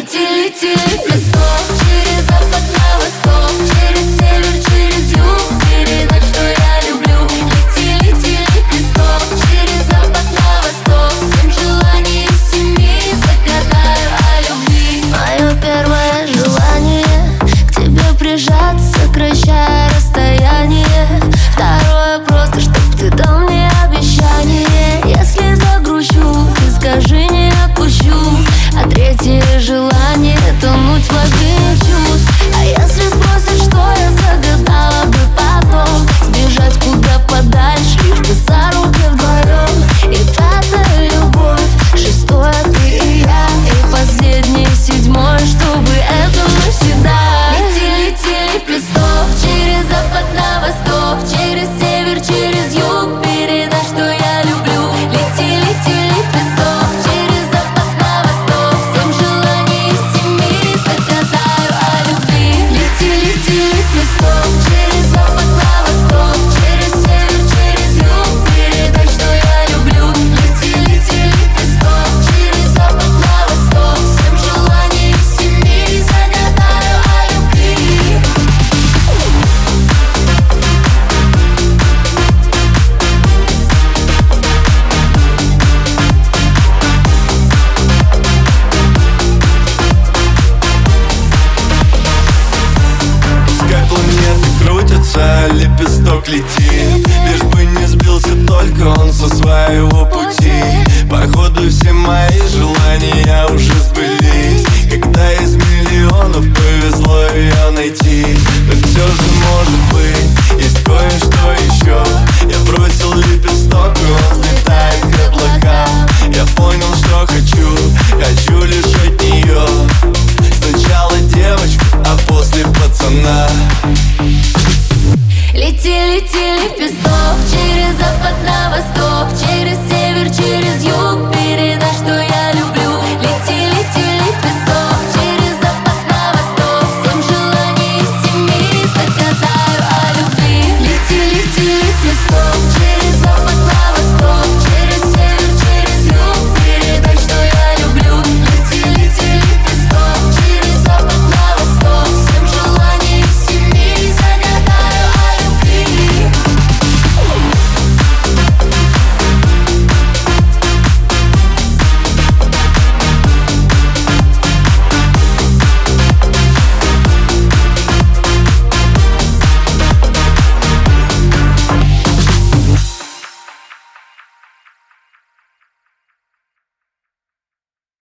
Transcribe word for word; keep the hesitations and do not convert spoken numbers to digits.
Лети, лети, лепесток, через запад на восток, через север, через юг, передать, что я люблю. Лети, лети, лепесток, через запад на восток, всем желанием семи загадаю о любви. Мое первое желание к тебе прижаться, сокращая расстояние. Второе просто, чтоб ты дал мне обещание. Если загрущу, ты скажи, не отпущу. А третье желание — тонуть в воде чувств. А если спросишь, что я загадала бы потом, сбежать куда подальше, лишь бы за руки вдвоем. И пятая любовь, шестое ты и я, и последнее седьмое, чтобы это навсегда. Лети, лети, лепесток, через запад на восток, через север, через юг, передай, что я люблю. Лети, лети, лепесток, через запад на восток, всем желаний семи загадаю о любви. Лети, лети, лепесток, через запад на восток, через север, через юг, передай, что я люблю. Лети, лети, лепесток, через запад на восток, всем желаний семи загадаю о любви. Пускай планеты крутятся, лепесток летит, лишь бы не сбился только он со своего пути. Походу все мои желания уже сбылись, когда из миллионов повезло ее найти. Но все же может быть, есть кое-что еще. Я бросил лепесток, и он взлетает к облакам. Я понял, что хочу, хочу лишь от нее. Сначала девочку, а после пацана. Лети, лети, лепесток.